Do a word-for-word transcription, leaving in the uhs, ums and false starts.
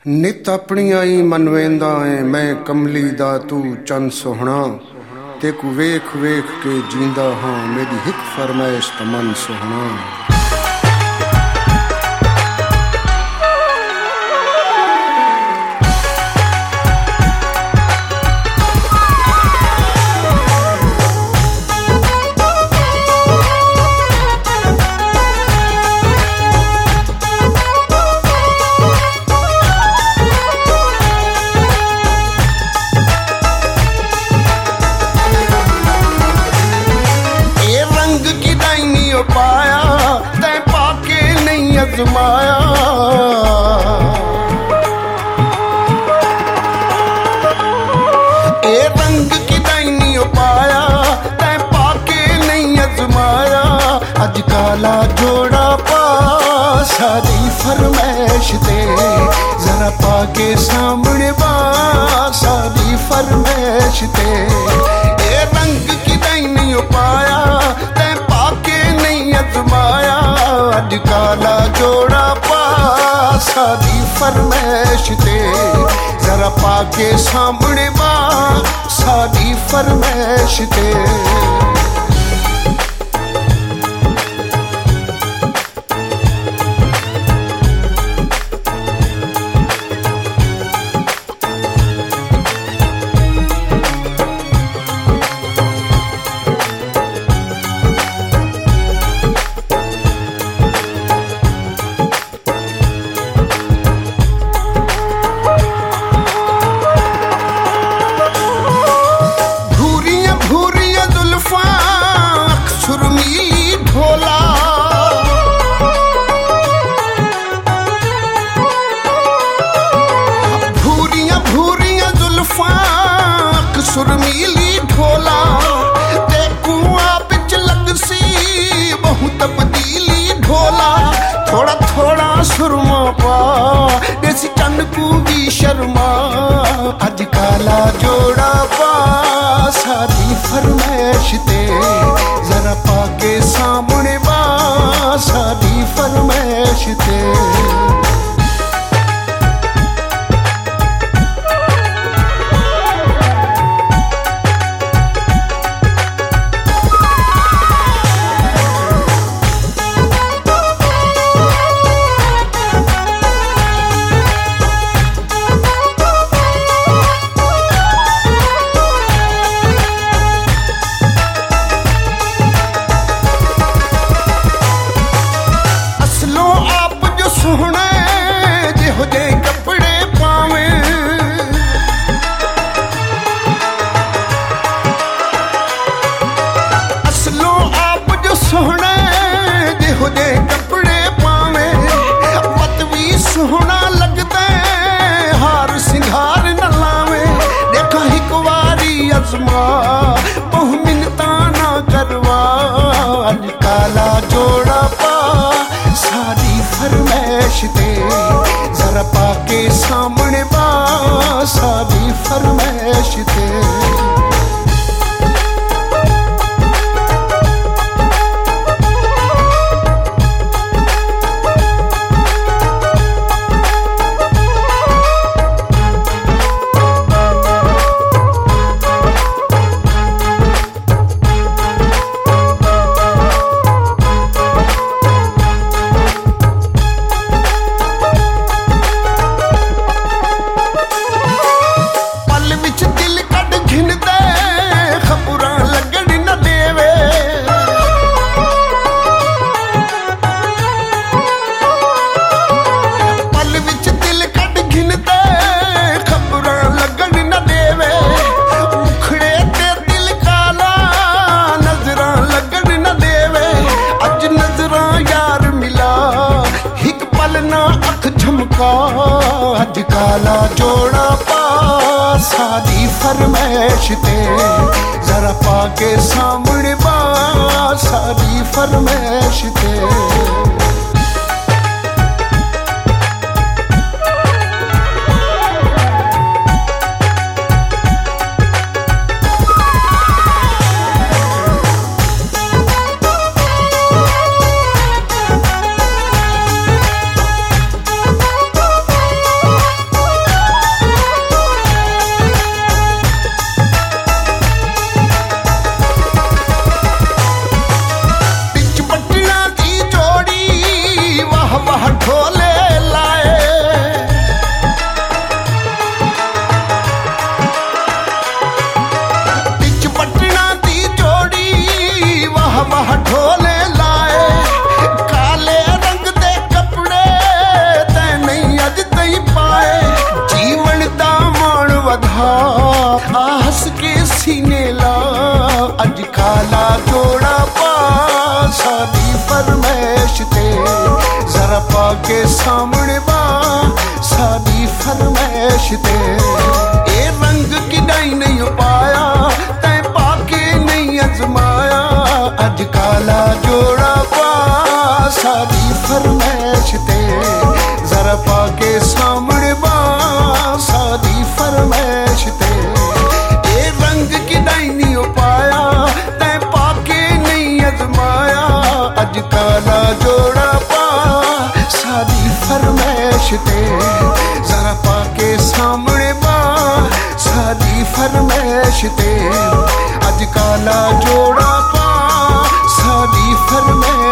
नित अपनिया ही मन वेंदा है मैं कमली दा तू चंद सोहना तेकू वेख वेख के जींदा हाँ मेरी हिक फरमाइश तमन सोहना। पाया तै पाके नहीं अजमाया ए रंग की नहीं पाया तै पाके नहीं अजमाया। अज काला जोड़ा पा सारी फरमैश ते जरा पाके सामने बा सारी फरमैश ते। ए रंग की नहीं पाया तै अजमाया अज काला जोड़ा पा सारी फरमैश ते जरा पाके सामने बा सारी फरमैश ते। सुरमीली ढोला देखू बिच लगसी बहु तब्दीली ढोला। थोड़ा थोड़ा सुरमा पा देसी चन को भी शर्मा अज काला जोड़ा पा सारी फरमैश ते जरा पाके सामने बा सारी फरमैश ते। सोहने जिहो जे कपड़े पावे असलो आप जो सोहने जिहो जे कपड़े पावे मत भी सोहना लगता है हार सिंगार न लावे। देखा हिक वारी अजमा बहु मिन्नता ना करवा अज काला जोड़ा पा सारी फरमैश ते जरा पाके सामने बा सारी फरमैश ते। अज काला जोड़ा पा सारी फरमैश ते जरा पाके सामने बा सारी फरमैश ते। फरमैश ते ए रंग किडाई नहीं पाया तै पाके नहीं अजमाया अज काला जोड़ा पा सादी फरमैश ते जरा पाके सामने बा सादी फरमैश ते ए रंग किडाई नहीं पाया तै पाके नहीं अजमाया अज काला जोड़ा पा सादी फरमैश ते जरा पाके सामने बा सादी फरमैश ते अज काला जोड़ा पा सादी फरमैश